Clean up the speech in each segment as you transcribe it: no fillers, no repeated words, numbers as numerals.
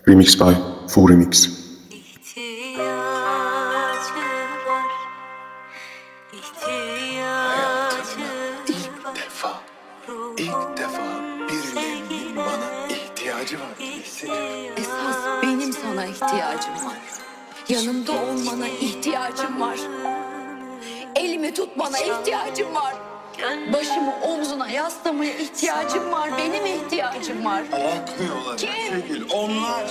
Remix by Full Remix. İlk defa birilerinin bana ihtiyacı var diye hissediyorum. Esas benim sana ihtiyacım var. Yanımda olmana ihtiyacım var. Elimi tutmana ihtiyacım var. Başımı omzuna yaslamaya ihtiyacım var. Benim ihtiyacım var. Bakmıyorlar sevgili. Onlar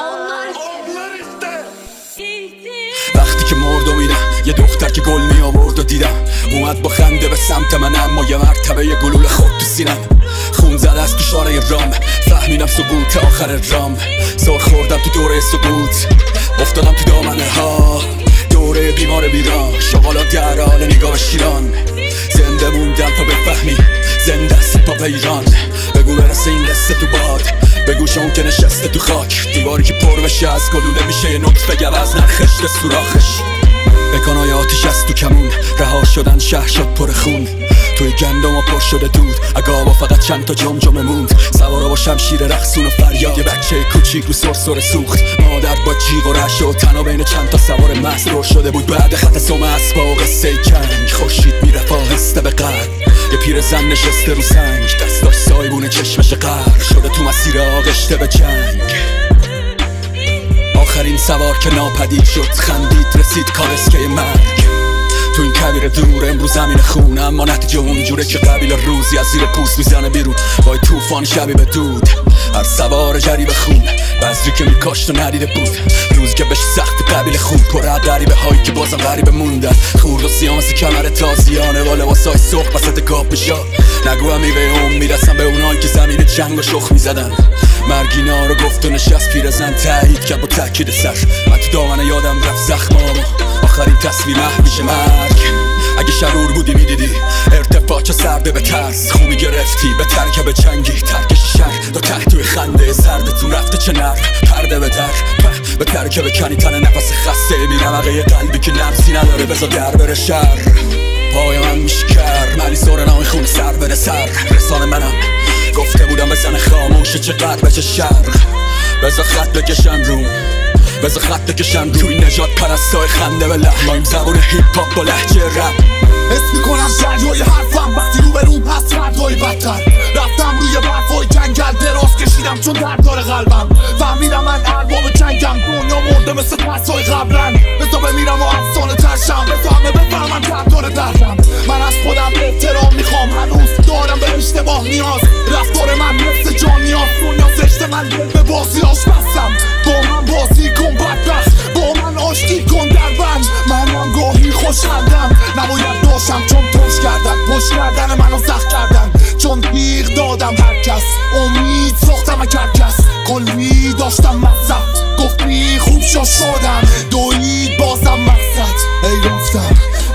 işte. وقتی که مردم میرم یه دختر که گل می آورد و دیدم اومد با خنده به سمت من، اما یه مرتبه یه گلوله خورد تو سینم. خون زده از تو شاره رام، فهمیدم سقوط آخر رام. سر خوردم تو دوره سقوط، افتادم تو دامنه ها. دوره بیمار بیران، شغالا در حال نگاه شیران. زنده موندم تا بفهمی زنده است پاپ ایران. بگو برسه این قصه تو باد، بگو شون که نشسته تو خاک. دیواری که پر بشه از گلوله میشه یه نطفه گوز نرخش به سوراخش. بکنای آتیش از تو کمون، رها شدن شهر شد پر خون. توی گندم و پر شده دود، اگاوا فقط چند تا جمجمه موند. سوارا با شمشیر رقصون و فریاد، یه بچه کوچیک رو سرسره سوخت. مادر با جیغ و رعشه و تنها بین چند تا سوار مسرور شده بود. بعد خط سم اسبا قصه کنگ، خورشید میرفت آهسته به قلب. یه پیرزن نشسته رو سنگ، دستاش سایبون چشمش غرق شده تو مسیر آغشته به جنگ. آخرین سوار که ناپدید شد، خندید رسید کالسکه مرگ. تو این کویر دور امروز زمین خونه، اما نتیجه اونجوره که قبیل روزی از زیر پوست میزنه بیرون. وای طوفان شبی به دود، هر سوار جریب خون. بذری که میکاشت و ندیده بود، روزی که بهش سخت قبیل خون. پر غریبه هایی که بازم غریبه موندن، خورد و سیاه مثل کمر تازیانه با لباسای سرخ وسط گاب میشا. نگو هم میوه میرسن به اونایی که زمین جنگ و شخ میزدن. مرگینا رو گفت و نشست پیرزن تایید کرد با تاکید سر. من تو دامنه یادم رفت زخمامو، آخرین تصویر محویش مرگ. اگه شرور بودی میدیدی ارتفاع سرده به ترس. خوبی گرفتی به ترکب جنگی، ترکش شهر تا ته توی خنده زردتون رفته چه نرم. پرده به در به ترکب کنی تن نفس خسته بی‌نمقه یه قلبی که نبضی نداره بذار در بره شر. پای من میشکر ملی سورنای خون سر بره سر. رسانه منم گفته بودم بزن خاموشه چقدر بچه شرق. بذار خط بکشن روم، بذار خط بکشن روی نجات پرستای خنده به لحنایم. زبون هیپ هاپ با لهجه رپ حس میکنم جریای حرفم وقتی رو به روم هست فردای بدتر. رفتم روی برفای جنگل دراز کشیدم چون درد داره قلبم. فهمیدم من ارباب جنگم، دنیا مرده مثل پسای قبلن. بذار بمیرم و افسانه ترشم، بذار همه بفهمن درد داره دردم. من از خودم احترام میخوام، هنوز دارم به اشتباه نیاز. رفتار من مثل جان نیاز، دنیا زشته من دل به بازی بستم. با من بازی کن بدبخت، با من آشتی کن در بند. منم گاهی خوشحالم، نباید داشتم چون پشت کردن. پشت کردن منو سخت کردن، چون تیغ دادم هر کس. امید ساختم هر کس، کلی داشتم مصرف. گفت بی خوب شدم، دوید بازم مقصد. ای رفتم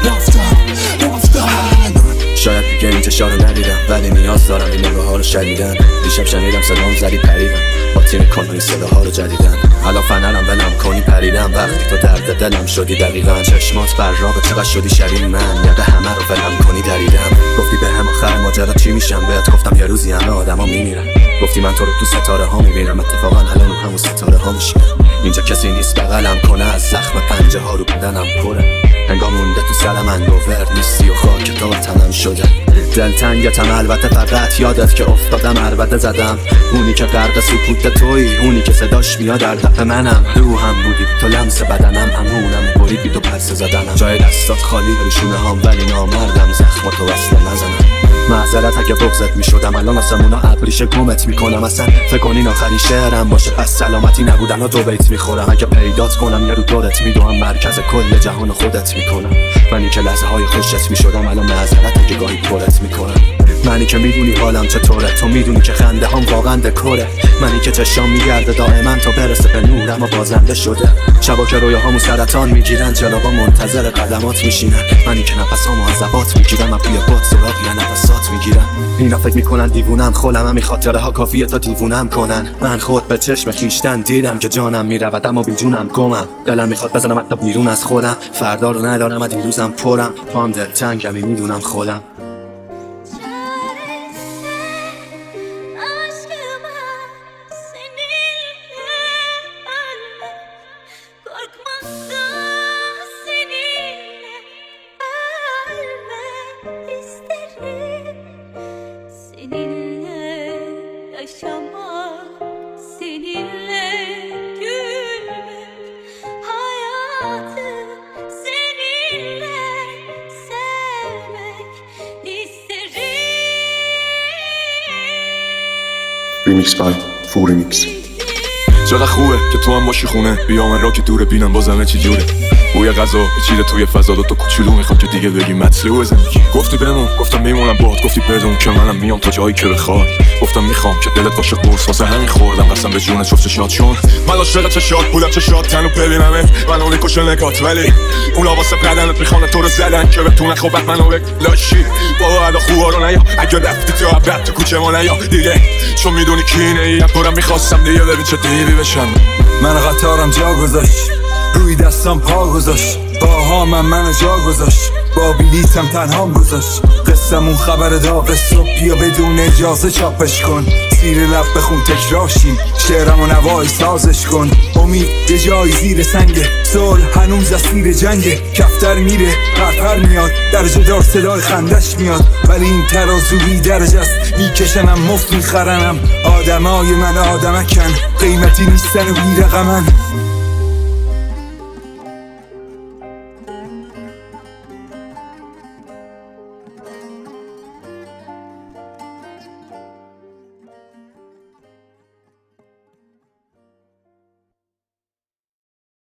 شاید دیگه انتشار رو ندیدم، ولی نیاز دارم این نگاه ها رو شدیدن. دیشب شنیدم صدام زدی پریدم، با تیم کنوی صداها رو جدیدن. الان فنرم ولم کنی پریدم، وقتی تو درد دلم شدی دقیقا. چشمات براقه چقدر شدی شبیه من، یقه همه رو ولم کنی دریدم. گفتی به هم آخر ماجرا چی میشم، بهت گفتم یه روزی همه آدما میمیرن. گفتی من تو رو تو ستاره ها میبینم، اتفاقا الان رو همون ستاره ها میشینم. اینجا کسی نیست بغلم کنه، از زخم پنجه ها رو بدنم پره. انگار مونده تو سر من باور نیستی و خاک تا تنم شده. دلتنگتم البته، فقط یادت که افتادم البته زدم. اونی که غرق سکوت تویی، اونی که صداش میاد در دف منم. روحم بودی تو لمس بدنم، همونم بریدی تو پرسه زدنم. جای دستات خالی روشونه هام، ولی نامردم زخم تو وصله نزنم. معذرت اگه بغضت میشدم، الان آسمونا ابریشه گمت میکنم. اصلا فکر کنین آخرین شعرم باشه، پس سلامتی نبودن و دو بیت میخورم. اگه پیدات کنم یه رو دورت میدوم، مرکز کل جهان خودت میکنم. منی که لحظه های خوشت میشدم، الان معذرت اگه گاهی پرت میکنم. منی که میدونی حالم چطوره، تو میدونی که خنده هم واقعا دکوره. منی که چشام میگرده دائما تا برسه به نورم و بازنده شده. شبا که رویاهامو سرطان میگیرن، جلابا منتظر قدمات میشینن. منی که نفسامو از زبات میگیرم، من توی باد سراغ یه نفسات میگیرم. اینا فکر میکنن دیوونم، خولم همین خاطره ها کافیه تا دیوونم کنن. من خود به چشم خویشتن دیدم که جانم میرود اما بی جونم گمم. دلم میخواد بزنم حتی بیرون از خودم، فردا رو ندارم و دیروزم پرم. پام دلتنگمی میدونم خودم. seninle gülmek, hayatı seninle sevmek isterim. Remix by Full Remix. چقدر خوبه که تو هم باشی خونه، بیا من را که دوره بینم بازمه چی جوره. بوی غذا بچیره توی فضا، دو تا کوچولو میخوام که دیگه بگی مطلوب زندگی. گفتی بمون، گفتم میمونم باهات، گفتی بدون که منم میام تا جایی که بخوای. گفتم میخوام که دلت باشه قرص، واسه همین خوردم قسم به جون جفت شاد. چون من عاشق چشات بودم، چشات تنو ببینمت منو میکشه نگات، ولی اونا واسه بدنت میخوان تو رو زدن که بتونن خوبت منو بلاشی. بابا ادا خوبا رو نیا، اگه رفتی تو ابد تو کوچه ما نیا دیگه، چون میدونی کی نیم. پرم میخواستم دیگه ببین چه دیوی بشم. من قطارم جا گذاشت، روی دستم پا گذاشت، باها منو جا گذاشت، با بلیتم تنهام گذاشت. قصمون خبر داغ صبح، بیا بدون اجازه چاپش کن، زیر لب بخون تکراشیم، شعرم و نوای سازش کن. امید یه جای زیر سنگه، صلح هنوز اسیر جنگه، کفتر میره پرپر میاد، درجه دار صدای خندش میاد، ولی این ترازو بی درجه است، میکشنم مفت میخرنم. آدمای من آدمکن، قیمتی نیستن و بی رقمن.